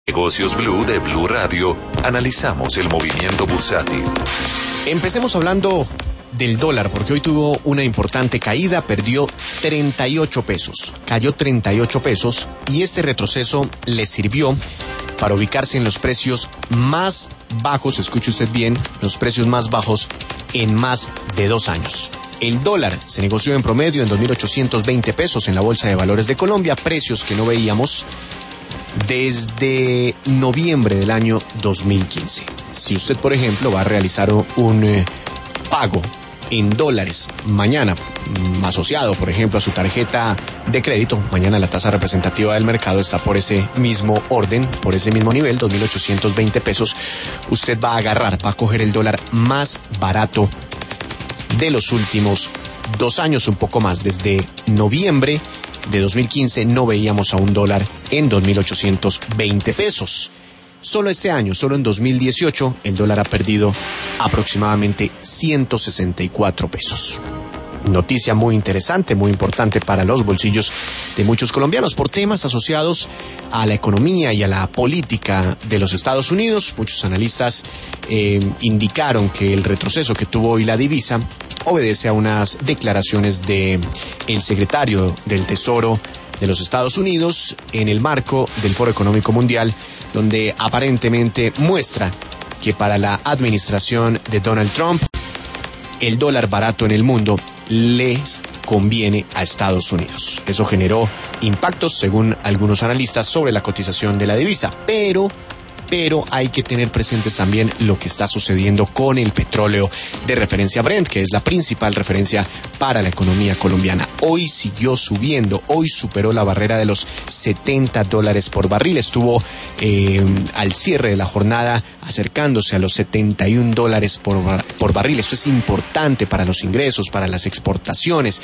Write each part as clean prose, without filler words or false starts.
Negocios Blue de Blue Radio, analizamos el movimiento bursátil. Empecemos hablando del dólar, porque hoy tuvo una importante caída, perdió 38 pesos, cayó 38 pesos y este retroceso le sirvió para ubicarse en los precios más bajos, escuche usted bien, los precios más bajos en más de 2 años. El dólar se negoció en promedio en 2.820 pesos en la Bolsa de Valores de Colombia, precios que no veíamos desde noviembre del año 2015. Si usted, por ejemplo, va a realizar un pago en dólares mañana, asociado, por ejemplo, a su tarjeta de crédito, mañana la tasa representativa del mercado está por ese mismo orden, por ese mismo nivel, 2.820 pesos, usted va a coger el dólar más barato de los últimos 2 años, un poco más. Desde noviembre de 2015 no veíamos a un dólar en 2.820 pesos. Solo este año, solo en 2018, el dólar ha perdido aproximadamente 164 pesos. Noticia muy interesante, muy importante para los bolsillos de muchos colombianos por temas asociados a la economía y a la política de los Estados Unidos. Muchos analistas indicaron que el retroceso que tuvo hoy la divisa obedece a unas declaraciones del secretario del Tesoro de los Estados Unidos en el marco del Foro Económico Mundial, donde aparentemente muestra que para la administración de Donald Trump, el dólar barato en el mundo les conviene a Estados Unidos. Eso generó impactos, según algunos analistas, sobre la cotización de la divisa, pero hay que tener presentes también lo que está sucediendo con el petróleo de referencia Brent, que es la principal referencia para la economía colombiana. Hoy siguió subiendo, hoy superó la barrera de los $70 por barril, estuvo al cierre de la jornada acercándose a los $71 por barril. Esto es importante para los ingresos, para las exportaciones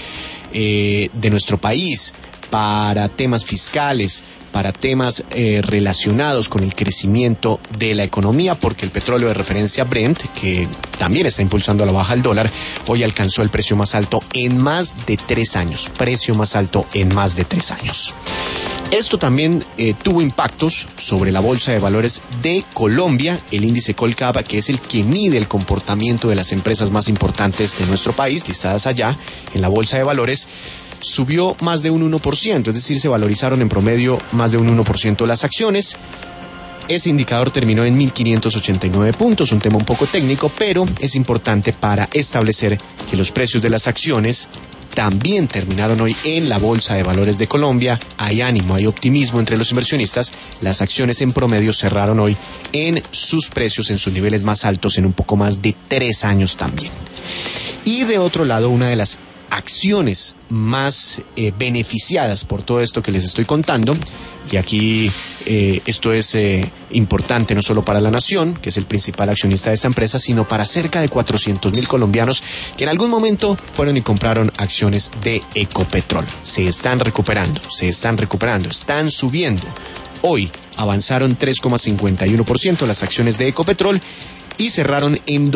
de nuestro país, para temas fiscales, para temas relacionados con el crecimiento de la economía, porque el petróleo de referencia Brent, que también está impulsando a la baja el dólar, hoy alcanzó el precio más alto en más de 3 años, precio más alto en más de 3 años. Esto también tuvo impactos sobre la Bolsa de Valores de Colombia, el índice Colcap, que es el que mide el comportamiento de las empresas más importantes de nuestro país, listadas allá en la Bolsa de Valores, subió más de un 1%, es decir, se valorizaron en promedio más de un 1% las acciones. Ese indicador terminó en 1.589 puntos, un tema un poco técnico, pero es importante para establecer que los precios de las acciones también terminaron hoy en la Bolsa de Valores de Colombia. Hay ánimo, hay optimismo entre los inversionistas. Las acciones en promedio cerraron hoy en sus precios, en sus niveles más altos, en un poco más de 3 años también. Y de otro lado, una de las acciones más beneficiadas por todo esto que les estoy contando, y aquí esto es importante no solo para la Nación, que es el principal accionista de esta empresa, sino para cerca de 400.000 colombianos que en algún momento fueron y compraron acciones de Ecopetrol. Se están recuperando, están subiendo. Hoy avanzaron 3,51% las acciones de Ecopetrol y cerraron en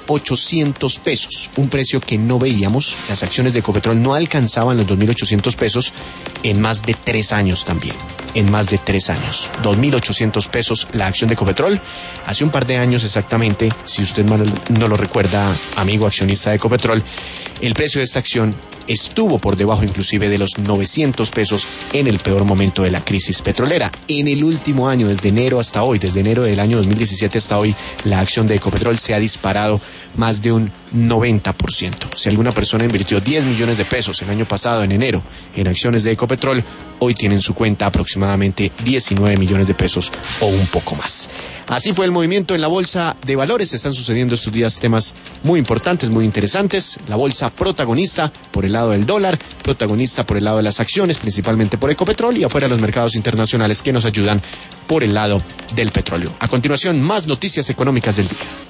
2.800 pesos, un precio que no veíamos. Las acciones de Ecopetrol no alcanzaban los 2.800 pesos en más de 3 años también, en más de 3 años. 2.800 pesos la acción de Ecopetrol. Hace un par de años exactamente, si usted no lo recuerda, amigo accionista de Ecopetrol, el precio de esta acción estuvo por debajo inclusive de los 900 pesos en el peor momento de la crisis petrolera. En el último año, desde enero hasta hoy, desde enero del año 2017 hasta hoy, la acción de Ecopetrol se ha disparado más de un 90%. Si alguna persona invirtió 10 millones de pesos el año pasado, en enero, en acciones de Ecopetrol, hoy tiene en su cuenta aproximadamente 19 millones de pesos o un poco más. Así fue el movimiento en la Bolsa de Valores. Están sucediendo estos días temas muy importantes, muy interesantes. La bolsa protagonista por el lado del dólar, protagonista por el lado de las acciones, principalmente por Ecopetrol, y afuera los mercados internacionales que nos ayudan por el lado del petróleo. A continuación, más noticias económicas del día.